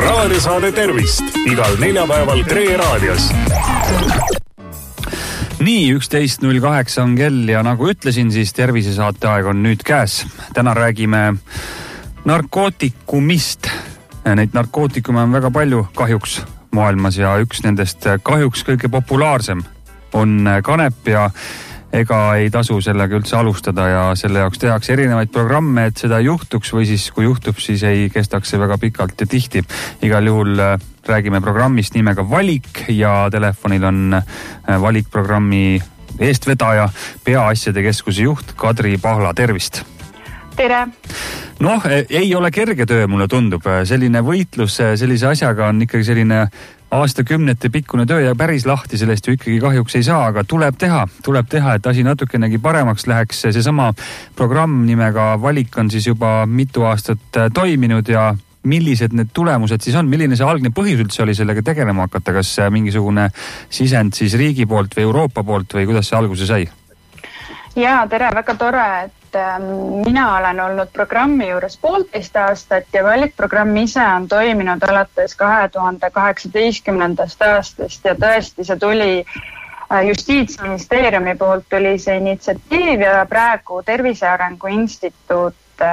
raadiosaade Tervist igal neljapäeval Tre raadios. Nii, 11.08 on kell ja nagu ütlesin, siis tervisesaate aeg on nüüd käes. Täna räägime narkootikumist. Neid narkootikume on väga palju kahjuks maailmas ja üks nendest kahjuks kõige populaarsem on kanep ja ega ei tasu sellega üldse alustada ja selle jaoks tehakse erinevaid programme, et seda juhtuks või siis kui juhtub, siis ei kestaks see väga pikalt ja tihti. Igal juhul räägime programmist nimega Valik ja telefonil on valikprogrammi eestvedaja, Peaasjade Keskuse juht Kadri Pahla, tervist! Tere! Noh, ei ole kerge töö, mulle tundub. Selline võitlus sellise asjaga on ikkagi selline aastakümnete pikkune töö ja päris lahti sellest ju ikkagi kahjuks ei saa, aga tuleb teha, et asi natukenegi paremaks läheks. Seesama programm nimega Valik on siis juba mitu aastat toiminud ja millised need tulemused siis on? Milline see algne põhjus üldse oli sellega tegelema hakata? Kas mingisugune sisend siis riigi poolt või Euroopa poolt või kuidas see alguse sai? Jaa, tere, väga tore, et mina olen olnud programmi juures 1,5 aastat ja Valikprogramm ise on toiminud alates 2018. aastast ja tõesti see tuli Justiitsministeeriumi poolt tuli see initsiatiiv ja praegu Tervise Arengu Instituut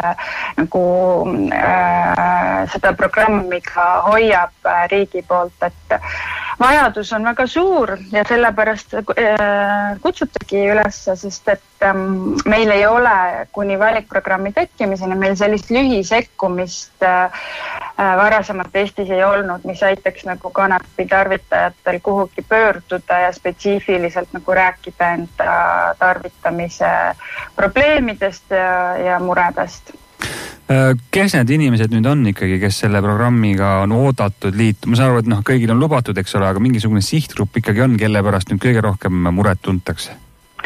seda programmi ka hoiab riigi poolt, et vajadus on väga suur ja sellepärast kutsutagi üles, sest et meil ei ole kuni valikprogrammi tekkimiseni, meil sellist lühisekkumist varasemalt Eestis ei olnud, mis aitaks nagu kanepi tarvitajatel kuhugi pöörduda ja spetsiifiliselt nagu rääkida enda tarvitamise probleemidest ja muredest. Kes need inimesed nüüd on ikkagi, kes selle programmiga on oodatud liitu? Ma saan aru, et kõigil on lubatud, eks ole, aga mingisugune sihtgrupp ikkagi on, kelle pärast nüüd kõige rohkem muret tuntakse?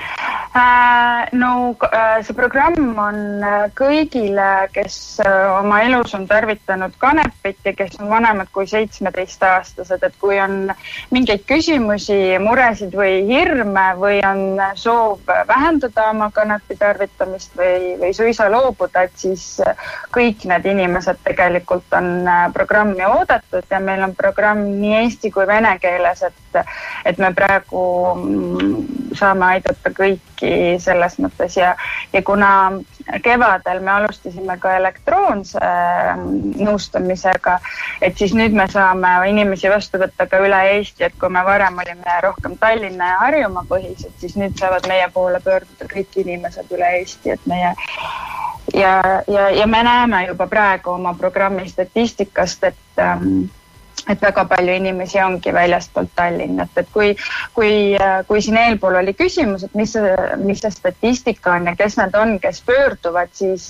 See programm on kõigile, kes oma elus on tarvitanud kanepit ja kes on vanemad kui 17-aastased, et kui on mingeid küsimusi, muresid või hirme või on soov vähendada oma kanepi tarvitamist või suisa loobuda, et siis kõik need inimesed tegelikult on programmi oodatud ja meil on programm nii eesti kui vene keeles, et me praegu saame aidata kõiki selles mõttes ja kuna kevadel me alustasime ka elektroonse nõustamisega, et siis nüüd me saame inimesi vastu võtta ka üle Eesti, et kui me varem olime rohkem Tallinna ja Harjumaa põhised, siis nüüd saavad meie poole pöörduda kõik inimesed üle Eesti, et meie ja me näeme juba praegu oma programmi statistikast, et väga palju inimesi ongi väljastpoolt Tallinnat, et kui siin eelpool oli küsimus, et mis see statistika on ja kes need on, kes pöörduvad, siis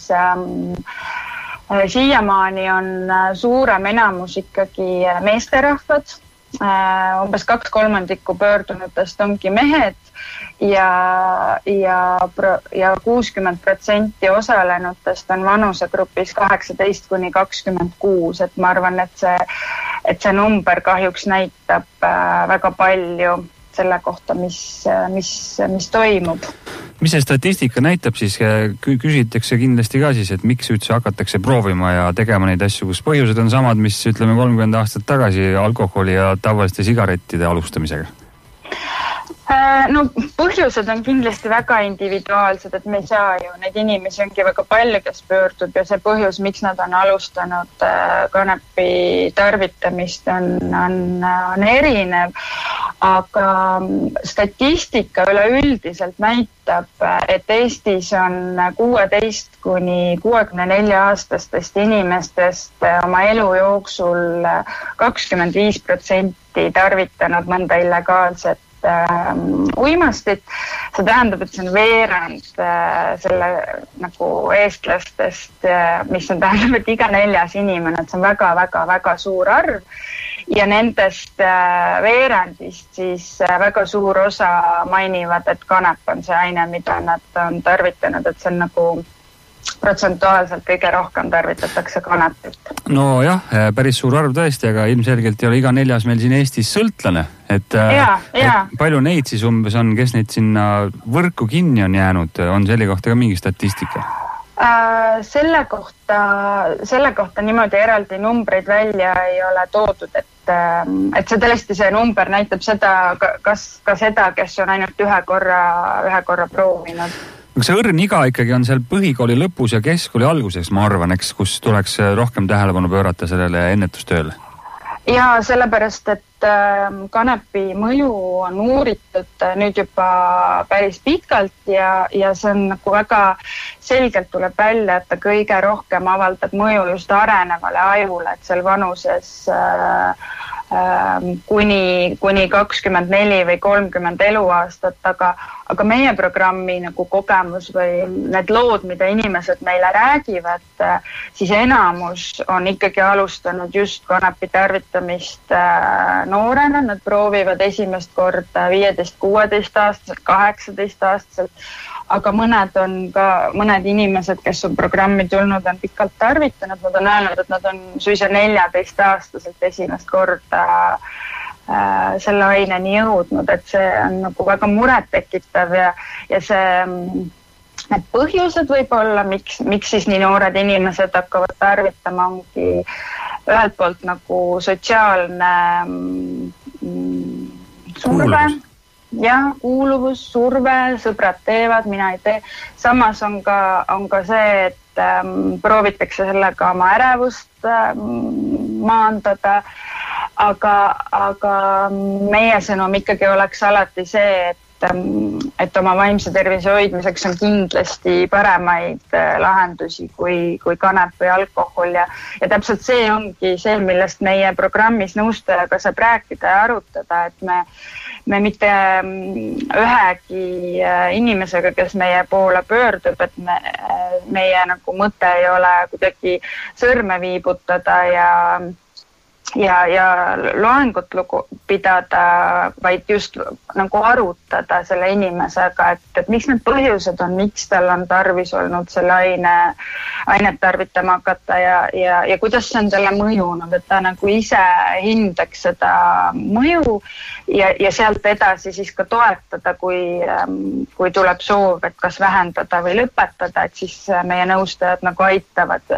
siiamaani on suurem enamus ikkagi meesterahvad, umbes 2/3 pöördunutest ongi mehed ja 60% osalenutest on vanusegrupis 18–26, et ma arvan, et see number kahjuks näitab väga palju selle kohta, mis toimub. Mis see statistika näitab siis? Küsitakse kindlasti ka siis, et miks üldse hakatakse proovima ja tegema neid asju, kus põhjused on samad, mis ütleme 30 aastat tagasi alkoholi ja tavaliste sigarettide alustamisega? Põhjused on kindlasti väga individuaalsed, et me ei saa ju, neid inimesi ongi väga palju, kes pöördub ja see põhjus, miks nad on alustanud kanepi tarvitamist on erinev, aga statistika üleüldiselt näitab, et Eestis on 16–64-aastastest inimestest oma elu jooksul 25% tarvitanud mõnda illegaalset uimastit. See tähendab, et see on veerand selle nagu eestlastest, mis on tähendab, et iga 4. inimene, et see on väga suur arv ja nendest veerandist siis väga suur osa mainivad, et kanep on see aine, mida nad on tarvitanud, et see on nagu protsentuaalselt kõige rohkem tarvitatakse kanepit. No jah, päris suur arv tõesti, aga ilmselgelt ei ole iga 4. meil siin Eestis sõltlane. Et palju neid siis umbes on, kes neid sinna võrku kinni on jäänud? On selle kohta ka mingi statistika? Selle kohta niimoodi eraldi numbreid välja ei ole toodud, et see tõesti see number näitab seda, ka seda, kes on ainult ühe korra proovinud. Aga see õrn iga ikkagi on seal põhikooli lõpus ja keskkooli alguses, ma arvan, eks, kus tuleks rohkem tähelepanu pöörata sellele ennetustööle. Ja sellepärast, et kanepi mõju on uuritud nüüd juba päris pikalt ja see on nagu väga selgelt tuleb välja, et ta kõige rohkem avaldab mõju just arenevale ajule, et seal vanuses kuni 24 või 30 eluaastat, aga meie programmi nagu kogemus või need lood, mida inimesed meile räägivad, siis enamus on ikkagi alustanud just kanepi tarvitamist noorena, nad proovivad esimest korda 15-16 aastaselt, 18 aastaselt, aga mõned inimesed, kes on programmi tulnud, on pikalt tarvitanud, nad on öelnud, et nad on suisa 14 aastaselt esimest korda selle aineni jõudnud, et see on nagu väga murettekitav ja need põhjused võib-olla, miks siis nii noored inimesed hakkavad tarvitama, ongi ühelt poolt nagu sotsiaalne surve. Ja kuuluvus, surve, sõbrad teevad, mina ei tee. Samas on ka see, et proovitakse sellega oma ärevust maandada, aga meie sõnum ikkagi oleks alati see, et oma vaimse tervise hoidmiseks on kindlasti paremaid lahendusi kui kanep või alkohol ja täpselt see ongi see, millest meie programmis nõustajaga saab rääkida ja arutada, et me mitte ühegi inimesega, kes meie poole pöördub, et meie nagu mõte ei ole kuidagi sõrme viibutada ja loengut pidada, vaid just nagu arutada selle inimesega, et miks need põhjused on, miks tal on tarvis olnud selle ainet tarvitama hakata ja kuidas see on talle mõjunud, et ta nagu ise hindaks seda mõju ja sealt edasi siis ka toetada, kui tuleb soov, et kas vähendada või lõpetada, et siis meie nõustajad nagu aitavad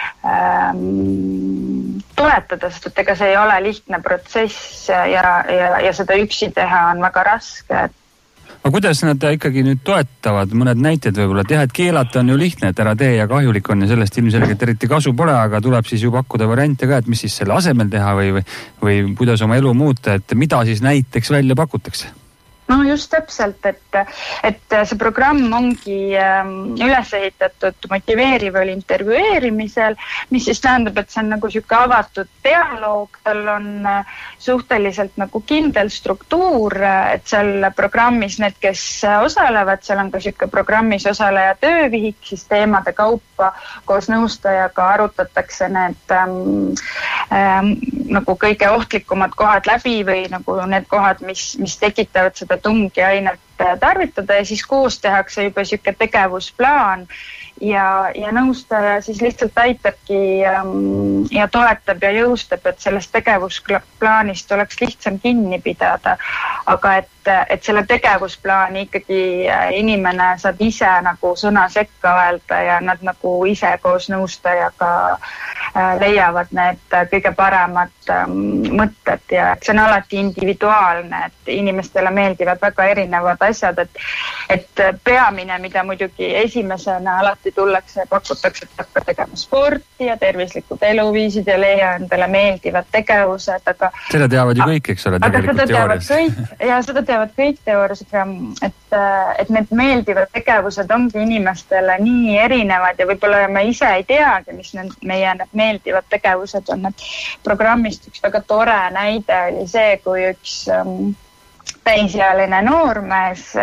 toetada, sest et ega see ei ole lihtne protsess ja seda üksi teha on väga raske. Aga kuidas nad ikkagi nüüd toetavad? Mõned näited võib-olla, et jah, et keelata on ju lihtne, et ära tee ja kahjulik on ja sellest ilmselgelt eriti kasu pole, aga tuleb siis ju pakkuda variante ka, et mis siis selle asemel teha või kuidas oma elu muuta, et mida siis näiteks välja pakutakse? No just täpselt, et see programm ongi üles ehitatud motiveerival intervjueerimisel, mis siis tähendab, et see on nagu siuke avatud dialoog, tal on suhteliselt nagu kindel struktuur, et seal programmis need, kes osalevad, seal on ka siuke programmis osaleja töövihik, siis teemade kaupa koos nõustajaga arutatakse need nagu kõige ohtlikumad kohad läbi või nagu need kohad, mis tekitavad seda tungi ainet tarvitada ja siis koos tehakse juba siuke tegevusplaan ja nõustaja siis lihtsalt aitabki ja toetab ja jõustab, et sellest tegevusplaanist oleks lihtsam kinni pidada, aga et selle tegevusplaani ikkagi inimene saab ise nagu sõna sekka öelda ja nad nagu ise koos nõustajaga leiavad need kõige paremad mõtted ja see on alati individuaalne, et inimestele meeldivad väga erinevad asjad, et peamine, mida muidugi esimesena alati tullakse ja pakutakse, et hakka tegema sporti ja tervislikud eluviisid ja leia endale meeldivad tegevused, aga seda teavad ju kõik, eks ole, tegelikult teoorias. Ja seda teavad kõik teoorias, et need meeldivad tegevused ongi inimestele nii erinevad ja võib-olla me ise ei teagi, mis meie meeldivad tegevused on. Et programmist üks väga tore näide oli see, kui üks täisealine noormees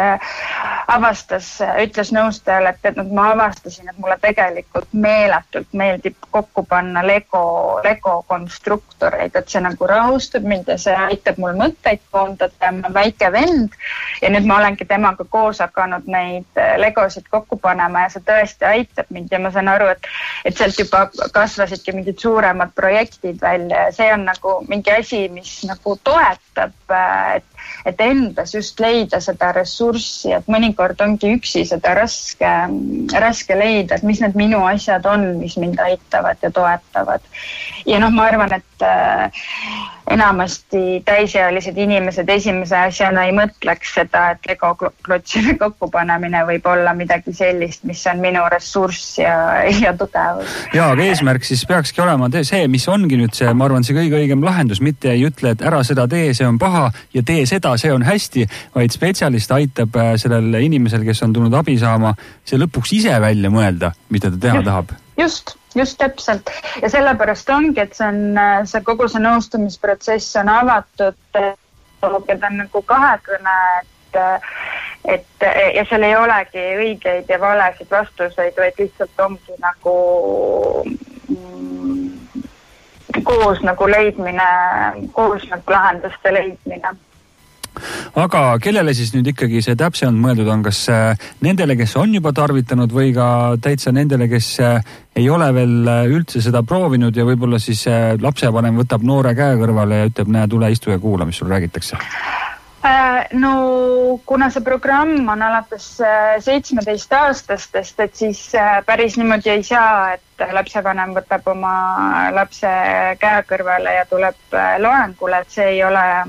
ütles nõustajale, et ma avastasin, et mulle tegelikult meeletult meeldib kokku panna Lego konstruktoreid, et see nagu rahustab mind ja see aitab mul mõtteid koondada, ma väike vend ja nüüd ma olengi temaga koos hakanud neid Legosid kokku panema ja see tõesti aitab mind ja ma saan aru, et sealt juba kasvasidki mingid suuremad projektid välja ja see on nagu mingi asi, mis nagu toetab, et endas just leida seda ressurssi, et mõnikord ongi üksi seda raske leida, et mis need minu asjad on, mis mind aitavad ja toetavad. Ja ma arvan, et enamasti täisealised inimesed esimese asjana ei mõtleks seda, et legoklotside kokkupanemine võib olla midagi sellist, mis on minu ressurss ja tugevus. Ja, aga eesmärk siis peakski olema see, mis ongi nüüd see, ma arvan, see kõige õigem lahendus, mitte ei ütle, et ära seda tee, see on paha ja tee seda, see on hästi, vaid spetsialist aitab sellel inimesel, kes on tulnud abi saama, see lõpuks ise välja mõelda, mida ta teha tahab. Just täpselt. Ja sellepärast ongi, et see kogu see nõustumisprotsess on avatud, et on nagu kahekõne, ja seal ei olegi õigeid ja valesid vastuseid, vaid lihtsalt ongi nagu koos nagu leidmine, koos nagu lahenduste leidmine. Aga kellele siis nüüd ikkagi see täpsemalt mõeldud on, kas nendele, kes on juba tarvitanud või ka täitsa nendele, kes ei ole veel üldse seda proovinud ja võib-olla siis lapsevanem võtab noore käe kõrvale ja ütleb, näe, tule istu ja kuula, mis sul räägitakse? No kuna see programm on alates 17-aastastest, et siis päris niimoodi ei saa, et lapsevanem võtab oma lapse käe kõrvale ja tuleb loengule, et see ei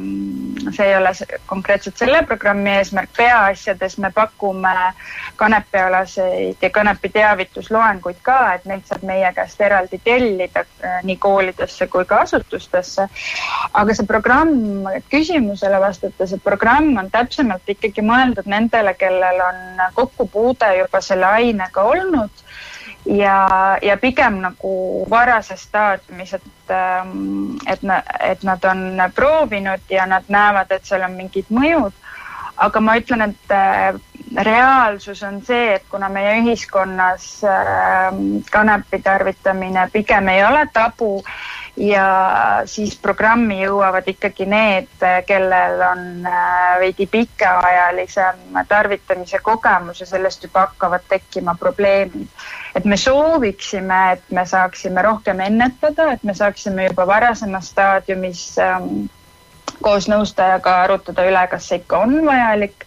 ole konkreetselt selle programmi eesmärk. Peaasjades me pakume kanepialaseid ja kanepi teavitusloenguid ka, et neid saab meie käest eraldi tellida nii koolidesse kui ka asutustesse. Aga see programm, küsimusele vastata, see programm on täpsemalt ikkagi mõeldud nendele, kellel on kokkupuude juba selle ainega olnud ja pigem nagu varases staadiumis, et nad on proovinud ja nad näevad, et seal on mingid mõjud. Aga ma ütlen, et reaalsus on see, et kuna meie ühiskonnas kanepi tarvitamine pigem ei ole tabu ja siis programmi jõuavad ikkagi need, kellel on veidi pikaajalisem tarvitamise kogemus ja sellest juba hakkavad tekkima probleemid. Et me sooviksime, et me saaksime rohkem ennetada, et me saaksime juba varasemas staadiumis koos nõustajaga arutada üle, kas see ikka on vajalik.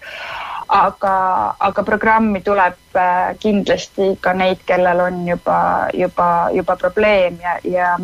Aga programmi tuleb kindlasti ka neid, kellel on juba probleem ja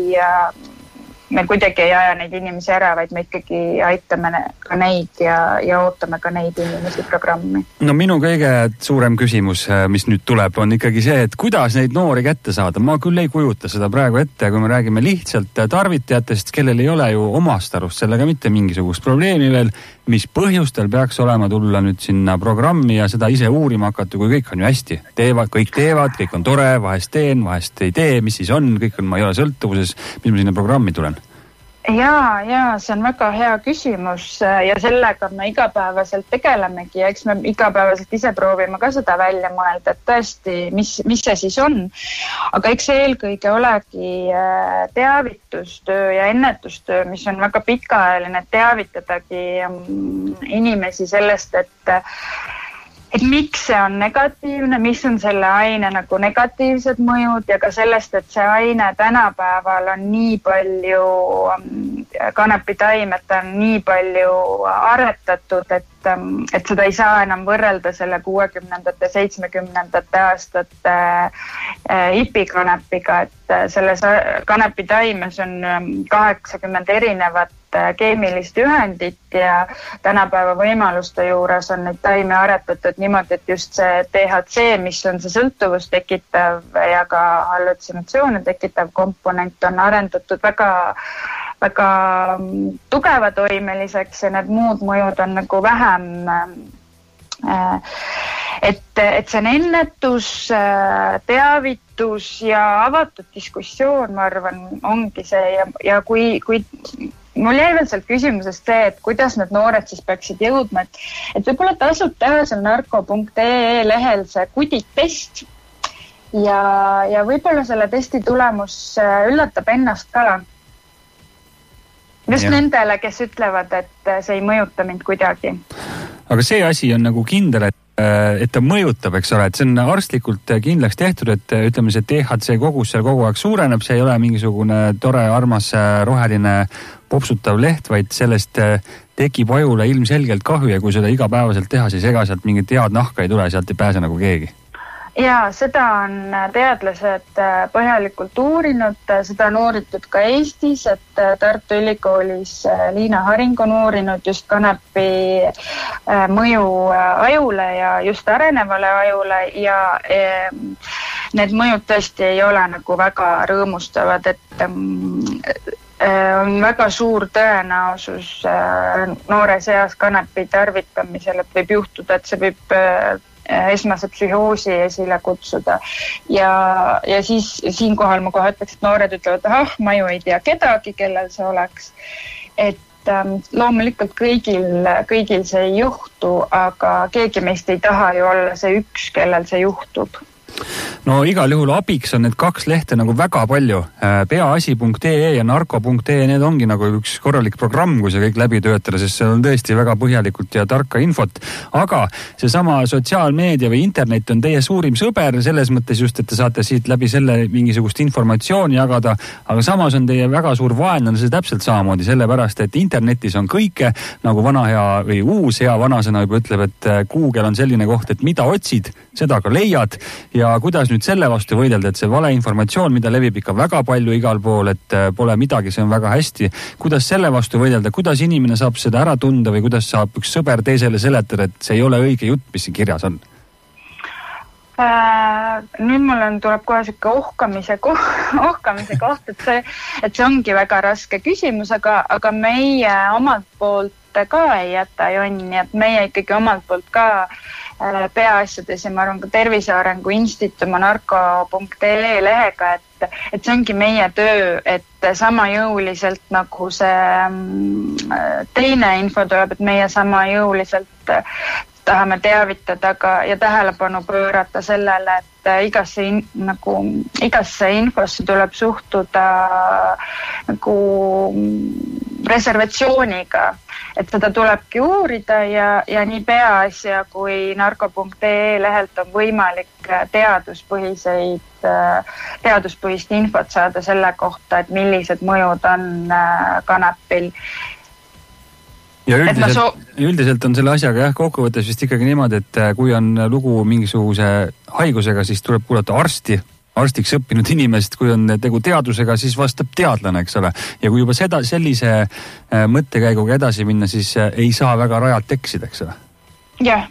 me kuidagi ei aja neid inimesi ära, vaid me ikkagi aitame ka neid ja ootame ka neid inimesi programmi. No minu kõige suurem küsimus, mis nüüd tuleb, on ikkagi see, et kuidas neid noori kätte saada. Ma küll ei kujuta seda praegu ette, kui me räägime lihtsalt tarvitajatest, kellel ei ole ju omast arust sellega mitte mingisugust probleemi veel, mis põhjustel peaks olema tulla nüüd sinna programmi ja seda ise uurima hakata, kui kõik on ju hästi. Kõik teevad, kõik on tore, vahest teen, vahest ei tee, mis siis on, kõik on, ma ei ole sõltuvuses, mis ma sinna programmi tulen? Ja see on väga hea küsimus ja sellega me igapäevaselt tegelemegi ja eks me igapäevaselt ise proovime ka seda välja mõelda, et tõesti, mis see siis on. Aga eks see eelkõige olegi teavitustöö ja ennetustöö, mis on väga pikaajaline, teavitadagi inimesi sellest, et miks see on negatiivne, mis on selle aine nagu negatiivsed mõjud ja ka sellest, et see aine tänapäeval on nii palju kanepitaimet on nii palju aretatud, et seda ei saa enam võrrelda selle 60-ndate, 70-ndate aastate hipikanepiga, et selles kanepitaimes on 80 erinevat keemilist ühendit ja tänapäeva võimaluste juures on neid taime aretatud niimoodi, et just see THC, mis on see sõltuvust tekitav ja ka hallutsinatsioone tekitav komponent on arendatud väga tugevatoimeliseks ja need muud mõjud on nagu vähem. Et see on ennetus, teavitus ja avatud diskussioon, ma arvan, ongi see ja kui mul jäi veel sealt küsimusest see, et kuidas need noored siis peaksid jõudma, et võib-olla tasub teha seal narko.ee lehel see kuditest ja võib-olla selle testi tulemus üllatab ennast ka. Just nendele, kes ütlevad, et see ei mõjuta mind kuidagi. Aga see asi on nagu kindel, et et ta mõjutab, eks ole, et see on arstlikult kindlaks tehtud, et ütleme, see THC kogus seal kogu aeg suureneb, see ei ole mingisugune tore, armas, roheline popsutav leht, vaid sellest tekib ajule ilmselgelt kahju ja kui seda igapäevaselt teha, siis ega sealt mingit head nahka ei tule, sealt ei pääse nagu keegi. Ja seda on teadlased põhjalikult uurinud, seda on uuritud ka Eestis, et Tartu Ülikoolis Liina Haring on uurinud just kanepi mõju ajule ja just arenevale ajule ja need mõjud tõesti ei ole nagu väga rõõmustavad, et on väga suur tõenäosus noores eas kanepi tarvitamisel, et võib juhtuda, et see võib esmase psühhoosi esile kutsuda ja siis siinkohal ma kohe ütleks, et noored ütlevad, ma ju ei tea kedagi, kellel see oleks, et loomulikult kõigil see ei juhtu, aga keegi meist ei taha ju olla see üks, kellel see juhtub. No igal juhul abiks on need 2 lehte nagu väga palju. Peaasi.ee ja narko.ee, need ongi nagu üks korralik programm, kui see kõik läbi töötada, sest see on tõesti väga põhjalikult ja tarka infot. Aga seesama sotsiaalmeedia või internet on teie suurim sõber, selles mõttes just, et te saate siit läbi selle mingisugust informatsiooni jagada, aga samas on teie väga suur vaenlane, see täpselt samamoodi, sellepärast, et internetis on kõike, nagu vana hea või uus hea vanasõna juba ütleb, et Google on selline koht, et mida otsid, seda ka leiad ja kuidas nüüd selle vastu võidelda, et see valeinformatsioon, mida levib ikka väga palju igal pool, et pole midagi, see on väga hästi. Kuidas selle vastu võidelda, kuidas inimene saab seda ära tunda või kuidas saab üks sõber teisele seletada, et see ei ole õige jutt, mis siin kirjas on? Nüüd mul tuleb kohe siuke ohkamise koht, et see ongi väga raske küsimus, aga meie omalt poolt ka ei jäta jonni, et meie ikkagi omalt poolt ka peaasjades ja ma arvan ka Tervise Arengu Instituut oma narko.ee lehega, et see ongi meie töö, et sama jõuliselt nagu see teine info tuleb, et meie sama jõuliselt tahame teavitada ja tähelepanu pöörata sellele, et igasse infosse tuleb suhtuda nagu reservatsiooniga, et seda tulebki uurida ja nii Peaasja kui narko.ee lehelt on võimalik teaduspõhist infot saada selle kohta, et millised mõjud on kanepil. Ja üldiselt on selle asjaga kokkuvõttes vist ikkagi niimoodi, et kui on lugu mingisuguse haigusega, siis tuleb kuulata arstiks õppinud inimest, kui on tegu teadusega, siis vastab teadlane, eks ole. Ja kui juba sellise mõttekäiguga edasi minna, siis ei saa väga rajalt eksida, eks ole. Jah.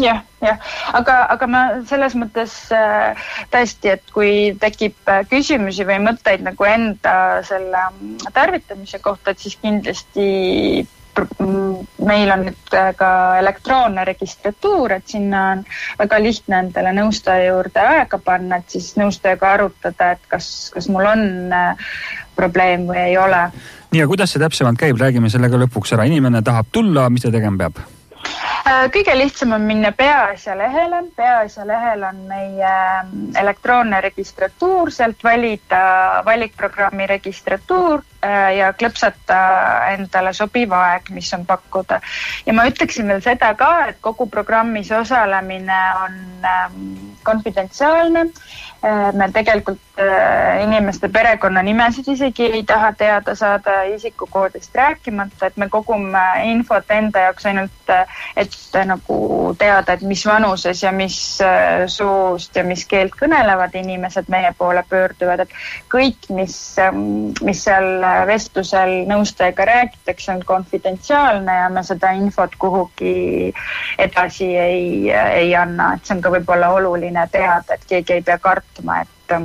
Aga ma selles mõttes tõesti, et kui tekib küsimusi või mõtteid nagu enda selle tarvitamise kohta, et siis kindlasti meil on nüüd ka elektroonne registratuur, et sinna on väga lihtne endale nõustaja juurde aega panna, et siis nõustajaga arutada, et kas mul on probleem või ei ole. Nii, ja kuidas see täpsemalt käib? Räägime sellega lõpuks ära. Inimene tahab tulla, mis ta tegema peab? Kõige lihtsam on minna Peaasja lehele. Peaasja lehel on meie elektroonne registratuur, sealt valida valikprogrammi registratuur ja klõpsata endale sobiv aeg, mis on pakkuda. Ja ma ütleksin veel seda ka, et kogu programmis osalemine on konfidentsiaalne. Me tegelikult inimeste perekonnanimesid isegi ei taha teada saada, isikukoodist rääkimata, et me kogume infot enda jaoks ainult, et nagu teada, et mis vanuses ja mis suust ja mis keelt kõnelevad inimesed meie poole pöörduvad, et kõik, mis seal vestlusel nõustajaga räägitakse, on konfidentsiaalne ja me seda infot kuhugi edasi ei anna, et see on ka võib-olla oluline teada, et keegi ei pea kartma,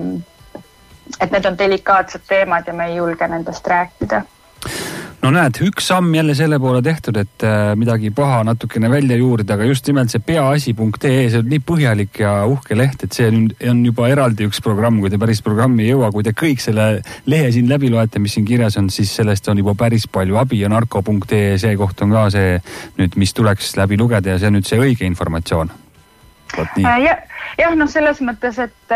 et need on delikaatsed teemad ja me ei julge nendest rääkida. No näed, üks samm jälle selle poole tehtud, et midagi paha natukene välja juurida, aga just nimelt see peaasi.ee, see on nii põhjalik ja uhke leht, et see on juba eraldi üks programm, kui te päris programmi ei jõua, kui te kõik selle lehe siin läbi loete, mis siin kirjas on, siis sellest on juba päris palju abi ja narko.ee, see koht on ka see nüüd, mis tuleks läbi lugeda ja see on nüüd see õige informatsioon. Jah, selles mõttes, et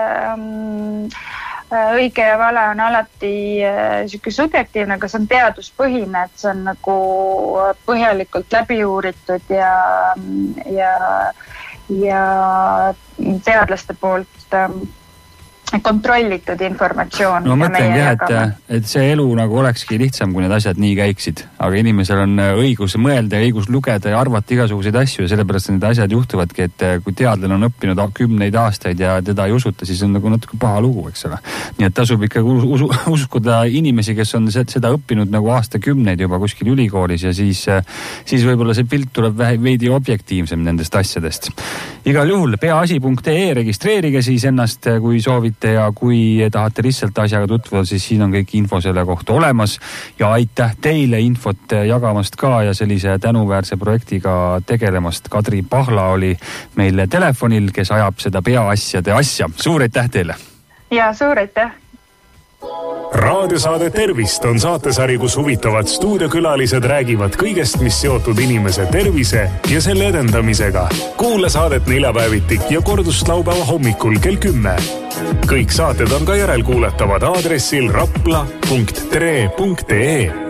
õige ja vale on alati subjektiivne, aga see on teaduspõhine, et see on nagu põhjalikult läbi uuritud ja teadlaste poolt kontrollitud informatsioon. No ma mõtlengi jah, et see elu nagu olekski lihtsam, kui need asjad nii käiksid. Aga inimesel on õigus mõelda ja õigus lugeda ja arvata igasuguseid asju ja sellepärast need asjad juhtuvadki, et kui teadlane on õppinud 10 aastaid ja teda ei usuta, siis on nagu natuke paha lugu, eks ole. Nii et tasub ikkagi uskuda inimesi, kes on seda õppinud nagu aastakümneid juba kuskil ülikoolis ja siis võib-olla see pilt tuleb veidi objektiivsem nendest asjadest. Igal juhul peaasi.ee registreerige siis ennast, kui soovite ja kui tahate lihtsalt asjaga tutvuda, siis siin on kõik info selle kohta olemas ja aitäh teile infot jagamast ka ja sellise tänuväärse projektiga tegelemast. Kadri Pahla oli meil telefonil, kes ajab seda peaasjade asja. Suur aitäh teile! Ja suur aitäh! Raadiosaade Tervist on saatesari, kus huvitavad stuudiokülalised räägivad kõigest, mis seotud inimese tervise ja selle edendamisega. Kuula saadet neljapäevitik ja kordust laupäeva hommikul kell 10. Kõik saated on ka järelkuuletavad aadressil rapla.tre.ee